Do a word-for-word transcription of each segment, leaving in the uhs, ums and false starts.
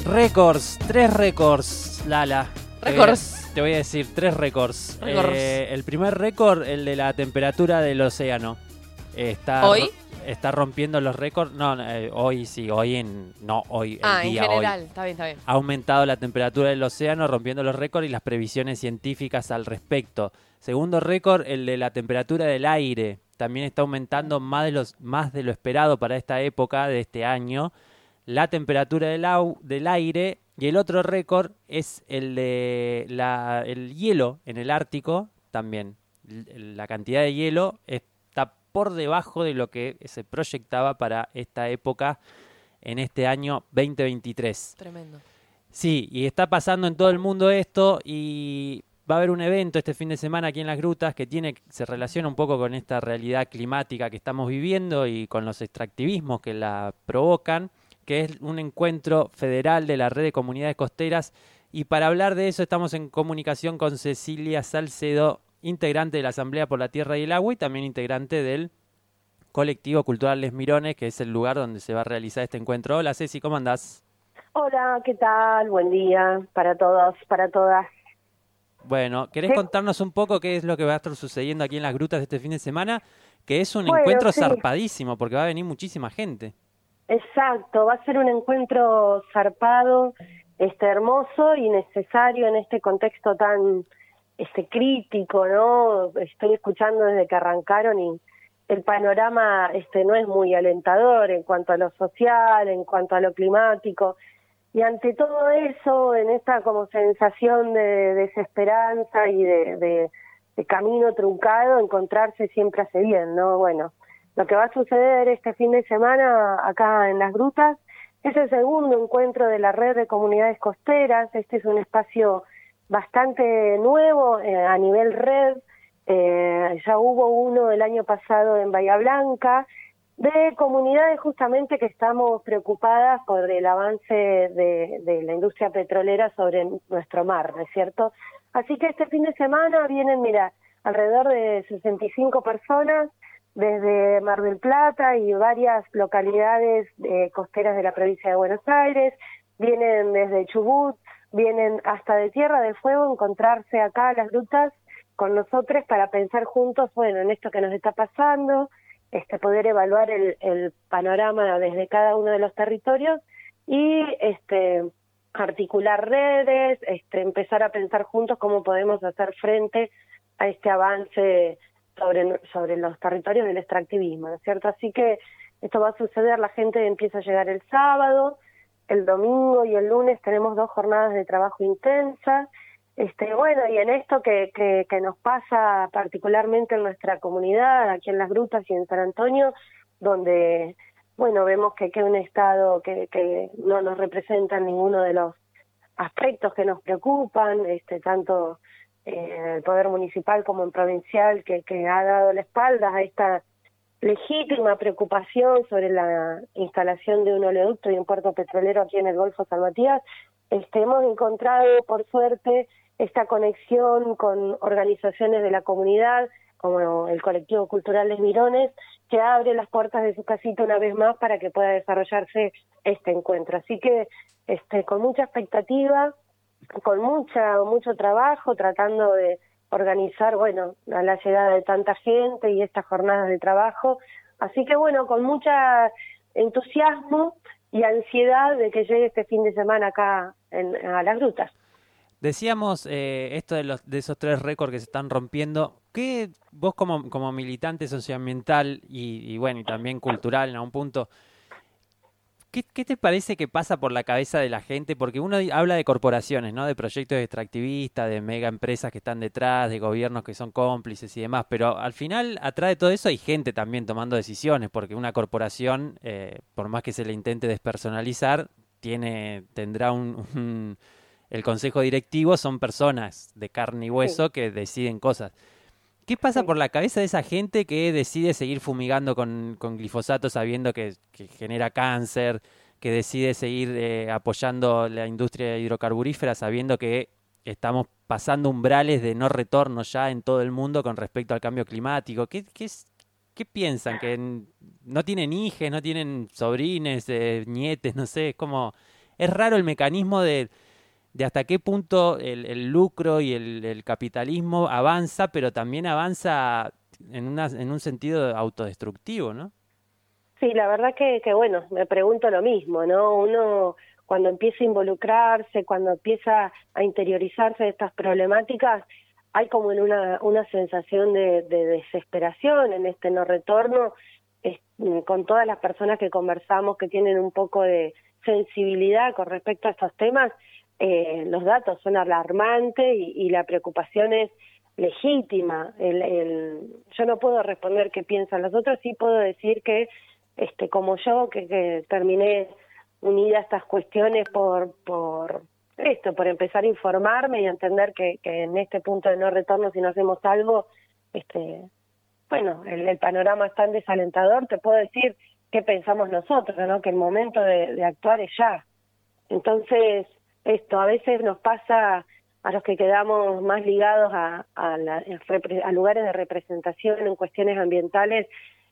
Récords, tres récords, Lala. Récords. Eh, te voy a decir tres récords. Récords. Eh, el primer récord, el de la temperatura del océano. Eh, está ¿Hoy? ro- Está rompiendo los récords. No, no, eh, hoy sí, hoy en. No, hoy, el Ah, en día general. hoy. Está bien, está bien. Ha aumentado la temperatura del océano, rompiendo los récords y las previsiones científicas al respecto. Segundo récord, el de la temperatura del aire. También está aumentando más de, los, más de lo esperado para esta época de este año. La temperatura del, au, del aire. Y el otro récord es el de la, el hielo en el Ártico también. L- La cantidad de hielo está por debajo de lo que se proyectaba para esta época en este año veinte veintitrés. Tremendo. Sí, y está pasando en todo el mundo esto y va a haber un evento este fin de semana aquí en Las Grutas que tiene, se relaciona un poco con esta realidad climática que estamos viviendo y con los extractivismos que la provocan, que es un encuentro federal de la Red de Comunidades Costeras. Y para hablar de eso estamos en comunicación con Cecilia Salcedo, integrante de la Asamblea por la Tierra y el Agua y también integrante del Colectivo Cultural Les Mirones, que es el lugar donde se va a realizar este encuentro. Hola Ceci, ¿cómo andás? Hola, ¿qué tal? Buen día para todos, para todas. Bueno, ¿querés Sí. contarnos un poco qué es lo que va a estar sucediendo aquí en Las Grutas este fin de semana? Que es un Bueno, encuentro sí. zarpadísimo porque va a venir muchísima gente. Exacto, va a ser un encuentro zarpado, este hermoso y necesario en este contexto tan este crítico, ¿no? Estoy escuchando desde que arrancaron y el panorama este no es muy alentador en cuanto a lo social, en cuanto a lo climático. Y ante todo eso, en esta como sensación de desesperanza y de, de, de camino truncado, encontrarse siempre hace bien, ¿no? Bueno, lo que va a suceder este fin de semana acá en Las Grutas es el segundo encuentro de la Red de Comunidades Costeras. Este es un espacio bastante nuevo eh, a nivel red. Eh, ya hubo uno el año pasado en Bahía Blanca, de comunidades justamente que estamos preocupadas por el avance de, de la industria petrolera sobre nuestro mar, ¿no es cierto? Así que este fin de semana vienen, mira, alrededor de sesenta y cinco personas desde Mar del Plata y varias localidades eh, costeras de la provincia de Buenos Aires, vienen desde Chubut, vienen hasta de Tierra del Fuego a encontrarse acá a Las Grutas con nosotros para pensar juntos, bueno, en esto que nos está pasando, este poder evaluar el, el panorama desde cada uno de los territorios y este articular redes, este empezar a pensar juntos cómo podemos hacer frente a este avance sobre, sobre los territorios del extractivismo, ¿no es cierto? Así que esto va a suceder, la gente empieza a llegar el sábado, el domingo y el lunes tenemos dos jornadas de trabajo intensas. Este, bueno, y en esto que, que, que nos pasa particularmente en nuestra comunidad, aquí en Las Grutas y en San Antonio, donde, bueno, vemos que queda un estado que, que no nos representa en ninguno de los aspectos que nos preocupan, este, tanto eh, el Poder Municipal como en Provincial, que, que ha dado la espalda a esta legítima preocupación sobre la instalación de un oleoducto y un puerto petrolero aquí en el Golfo San Matías. Este, hemos encontrado, por suerte, esta conexión con organizaciones de la comunidad, como el Colectivo Cultural Les Mirones, que abre las puertas de su casita una vez más para que pueda desarrollarse este encuentro. Así que este, con mucha expectativa, con mucha mucho trabajo, tratando de organizar, bueno, a la llegada de tanta gente y estas jornadas de trabajo. Así que, bueno, con mucha entusiasmo y ansiedad de que llegue este fin de semana acá en, a Las Grutas. Decíamos eh, esto de, los, de esos tres récords que se están rompiendo. ¿Qué vos como, como militante socioambiental y, y bueno, y también cultural en algún punto, ¿qué, qué te parece que pasa por la cabeza de la gente? Porque uno habla de corporaciones, ¿no? De proyectos extractivistas, de mega empresas que están detrás, de gobiernos que son cómplices y demás, pero al final, atrás de todo eso hay gente también tomando decisiones, porque una corporación, eh, por más que se le intente despersonalizar, tiene, tendrá un... un el consejo directivo son personas de carne y hueso sí. que deciden cosas. ¿Qué pasa sí. por la cabeza de esa gente que decide seguir fumigando con, con glifosato sabiendo que, que genera cáncer, que decide seguir eh, apoyando la industria hidrocarburífera sabiendo que estamos pasando umbrales de no retorno ya en todo el mundo con respecto al cambio climático? ¿Qué, qué, qué piensan? ¿Que no tienen hijos, no tienen sobrines, eh, nietes, no sé? Es como... es raro el mecanismo de, de hasta qué punto el, el lucro y el, el capitalismo avanza, pero también avanza en, una, en un sentido autodestructivo, ¿no? Sí, la verdad que, que, bueno, me pregunto lo mismo, ¿no? Uno cuando empieza a involucrarse, cuando empieza a interiorizarse de estas problemáticas, hay como en una, una sensación de, de desesperación en este no retorno, es, con todas las personas que conversamos que tienen un poco de sensibilidad con respecto a estos temas, eh, los datos son alarmantes y, y la preocupación es legítima. El, el, yo no puedo responder qué piensan los otros, sí puedo decir que este como yo, que, que terminé unida a estas cuestiones por por esto, por empezar a informarme y entender que, que en este punto de no retorno, si no hacemos algo, este bueno, el, el panorama es tan desalentador, te puedo decir qué pensamos nosotros, ¿no? Que el momento de, de actuar es ya. Entonces, esto a veces nos pasa a los que quedamos más ligados a, a, la, a lugares de representación en cuestiones ambientales,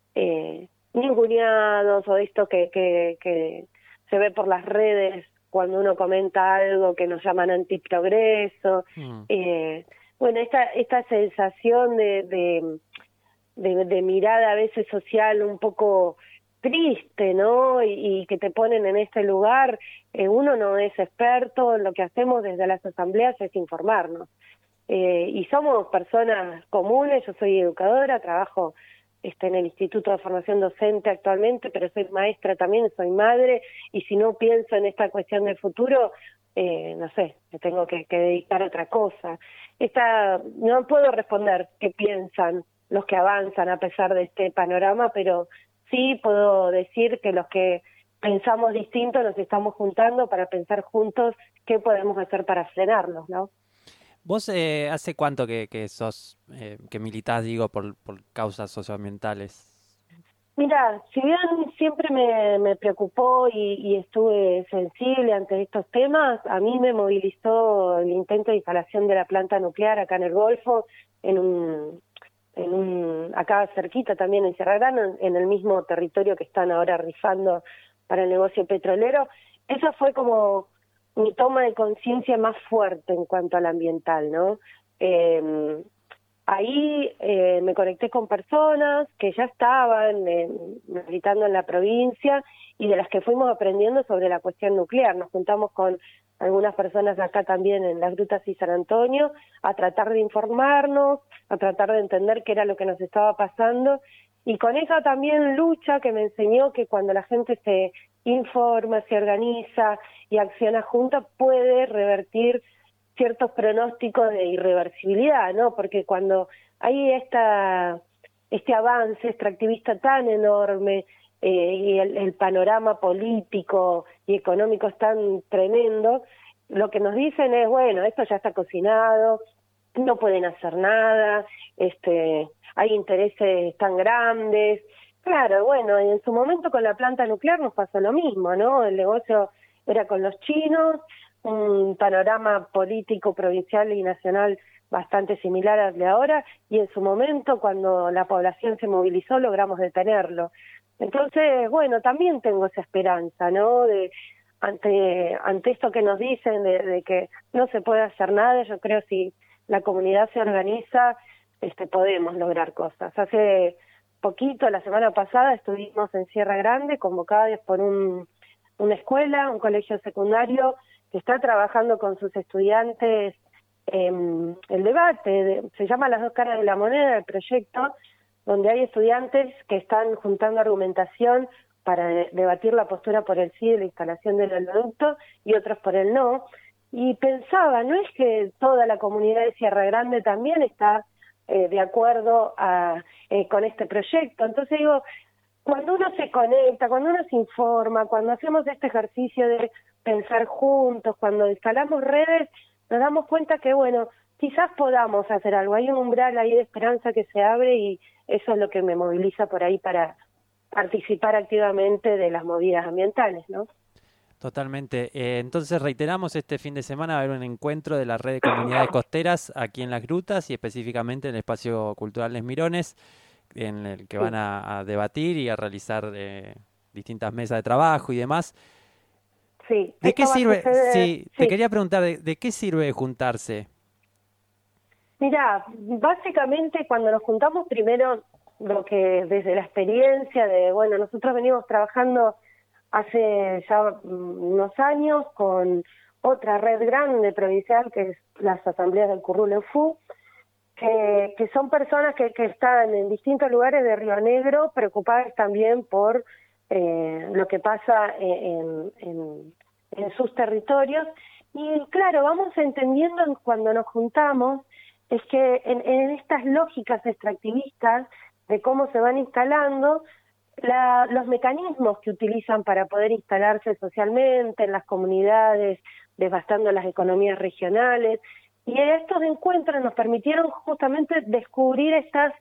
eh, ninguneados, o esto que, que, que se ve por las redes cuando uno comenta algo que nos llaman antiprogreso. Mm. Eh, bueno, esta, esta sensación de, de, de, de mirada a veces social un poco triste, ¿no? Y, y que te ponen en este lugar, eh, uno no es experto, lo que hacemos desde las asambleas es informarnos. Eh, y somos personas comunes, yo soy educadora, trabajo este, en el Instituto de Formación Docente actualmente, pero soy maestra también, soy madre, y si no pienso en esta cuestión del futuro, eh, no sé, me tengo que, que dedicar a otra cosa. Esta, no puedo responder qué piensan los que avanzan a pesar de este panorama, pero sí puedo decir que los que pensamos distinto nos estamos juntando para pensar juntos qué podemos hacer para frenarlos, ¿no? ¿Vos eh, hace cuánto que, que sos, eh, que militás, digo, por, por causas socioambientales? Mira, si bien siempre me, me preocupó y, y estuve sensible ante estos temas, a mí me movilizó el intento de instalación de la planta nuclear acá en el Golfo, en un, en un acá cerquita también en Sierra Grande, en el mismo territorio que están ahora rifando para el negocio petrolero. Esa fue como mi toma de conciencia más fuerte en cuanto al ambiental, ¿no? Eh, ahí eh, me conecté con personas que ya estaban eh, militando en la provincia y de las que fuimos aprendiendo sobre la cuestión nuclear. Nos juntamos con algunas personas acá también en las grutas y San Antonio a tratar de informarnos, a tratar de entender qué era lo que nos estaba pasando, y con esa también lucha que me enseñó que cuando la gente se informa, se organiza y acciona junta, puede revertir ciertos pronósticos de irreversibilidad, ¿no? Porque cuando hay esta este avance extractivista tan enorme eh, y el, el panorama político y económico es tan tremendo, lo que nos dicen es, bueno, esto ya está cocinado, no pueden hacer nada, este, hay intereses tan grandes. Claro, bueno, en su momento con la planta nuclear nos pasó lo mismo, ¿no? El negocio era con los chinos, un panorama político provincial y nacional bastante similar al de ahora, y en su momento cuando la población se movilizó logramos detenerlo. Entonces, bueno, también tengo esa esperanza, ¿no? De ante ante esto que nos dicen de, de que no se puede hacer nada, yo creo si la comunidad se organiza, este podemos lograr cosas. Hace poquito, la semana pasada, estuvimos en Sierra Grande convocados por un una escuela, un colegio secundario que está trabajando con sus estudiantes eh, el debate, de, se llama Las dos caras de la moneda, el proyecto, donde hay estudiantes que están juntando argumentación para de, debatir la postura por el sí de la instalación del oleoducto y otros por el no, y pensaba, ¿no es que toda la comunidad de Sierra Grande también está eh, de acuerdo a, eh, con este proyecto? Entonces digo, cuando uno se conecta, cuando uno se informa, cuando hacemos este ejercicio de pensar juntos, cuando instalamos redes, nos damos cuenta que, bueno, quizás podamos hacer algo. Hay un umbral ahí de esperanza que se abre y eso es lo que me moviliza por ahí para participar activamente de las movidas ambientales, ¿no? Totalmente. Eh, entonces reiteramos, este fin de semana va a haber un encuentro de la red de comunidades costeras aquí en Las Grutas y específicamente en el Espacio Cultural Les Mirones, en el que van a, a debatir y a realizar eh, distintas mesas de trabajo y demás. sí. ¿De qué Esto va a sirve? suceder- Sí, te sí. quería preguntar, ¿de, de qué sirve juntarse? Mira, básicamente cuando nos juntamos primero, lo que desde la experiencia de, bueno, nosotros venimos trabajando hace ya mm, unos años con otra red grande provincial que es las asambleas del Currul en Fu, que, que son personas que, que están en distintos lugares de Río Negro preocupadas también por eh, lo que pasa en, en, en sus territorios. Y claro, vamos entendiendo cuando nos juntamos, es que en, en estas lógicas extractivistas de cómo se van instalando, la, los mecanismos que utilizan para poder instalarse socialmente en las comunidades, devastando las economías regionales, y estos encuentros nos permitieron justamente descubrir estos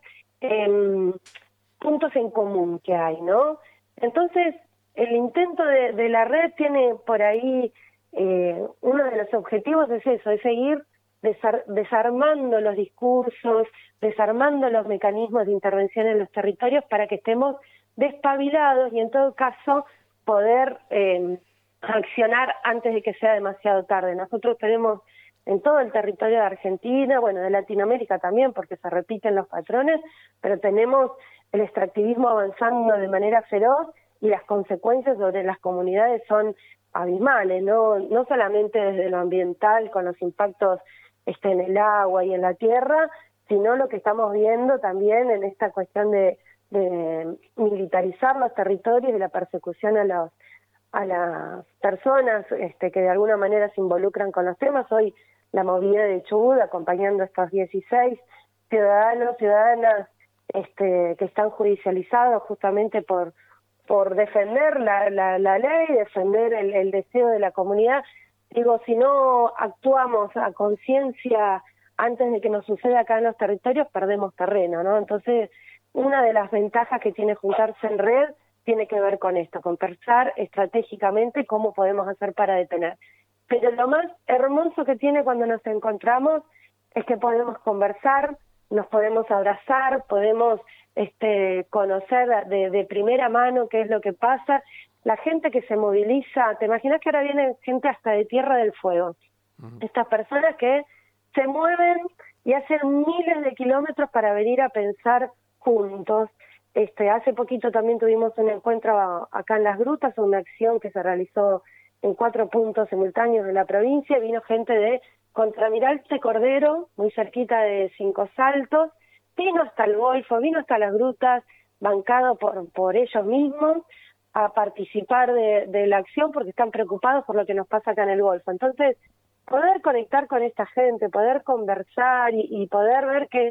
eh, puntos en común que hay, ¿no? Entonces, el intento de, de la red tiene por ahí, eh, uno de los objetivos es eso, es seguir desar desarmando los discursos, desarmando los mecanismos de intervención en los territorios para que estemos despabilados y en todo caso poder eh, accionar antes de que sea demasiado tarde. Nosotros tenemos en todo el territorio de Argentina, bueno, de Latinoamérica también, porque se repiten los patrones, pero tenemos el extractivismo avanzando de manera feroz y las consecuencias sobre las comunidades son abismales, no, no solamente desde lo ambiental, con los impactos este, en el agua y en la tierra, sino lo que estamos viendo también en esta cuestión de, de militarizar los territorios y la persecución a los a las personas este, que de alguna manera se involucran con los temas. Hoy la movida de Chubut acompañando a estos dieciséis ciudadanos, ciudadanas este, que están judicializados justamente por por defender la, la, la ley, defender el, el deseo de la comunidad. Digo, si no actuamos a conciencia antes de que nos suceda acá en los territorios, perdemos terreno, ¿no? Entonces, una de las ventajas que tiene juntarse en red tiene que ver con esto, con pensar estratégicamente cómo podemos hacer para detener. Pero lo más hermoso que tiene cuando nos encontramos es que podemos conversar, nos podemos abrazar, podemos este, conocer de, de primera mano qué es lo que pasa. La gente que se moviliza, ¿te imaginas que ahora viene gente hasta de Tierra del Fuego? Uh-huh. Estas personas que se mueven y hacen miles de kilómetros para venir a pensar juntos. Este, hace poquito también tuvimos un encuentro acá en Las Grutas, una acción que se realizó en cuatro puntos simultáneos de la provincia. Vino gente de Contramiralte Cordero, muy cerquita de Cinco Saltos, vino hasta el Golfo, vino hasta Las Grutas, bancado por, por ellos mismos, a participar de, de la acción porque están preocupados por lo que nos pasa acá en el Golfo. Entonces, poder conectar con esta gente, poder conversar y, y poder ver que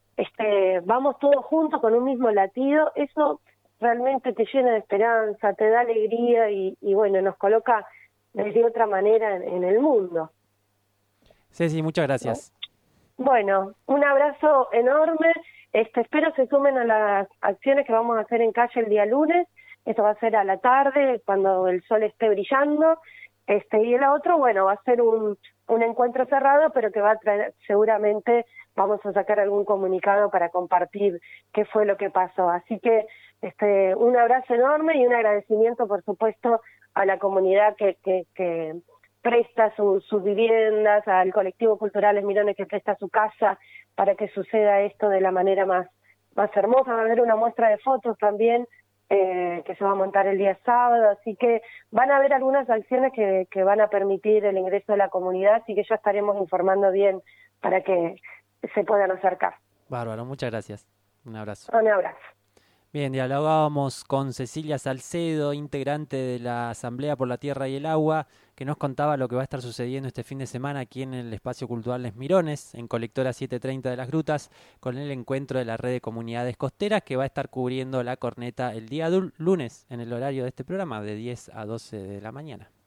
este, vamos todos juntos con un mismo latido, eso realmente te llena de esperanza, te da alegría y, y bueno, nos coloca de otra manera en, en el mundo. Ceci, muchas gracias. Bueno, un abrazo enorme, este, espero se sumen a las acciones que vamos a hacer en calle el día lunes, esto va a ser a la tarde, cuando el sol esté brillando, este, y el otro, bueno, va a ser un, un encuentro cerrado, pero que va a traer, seguramente vamos a sacar algún comunicado para compartir qué fue lo que pasó. Así que este, un abrazo enorme y un agradecimiento, por supuesto, a la comunidad que, que, que presta su, sus viviendas, al colectivo Culturales Mirones que presta su casa para que suceda esto de la manera más, más hermosa. Va a haber una muestra de fotos también eh, que se va a montar el día sábado, así que van a haber algunas acciones que, que van a permitir el ingreso de la comunidad, así que ya estaremos informando bien para que se puedan acercar. Bárbaro, muchas gracias. Un abrazo. Un abrazo. Bien, dialogábamos con Cecilia Salcedo, integrante de la Asamblea por la Tierra y el Agua, que nos contaba lo que va a estar sucediendo este fin de semana aquí en el Espacio Cultural Les Mirones, en Colectora setecientos treinta de Las Grutas, con el encuentro de la Red de Comunidades Costeras, que va a estar cubriendo la corneta el día lunes, en el horario de este programa, de diez a doce de la mañana.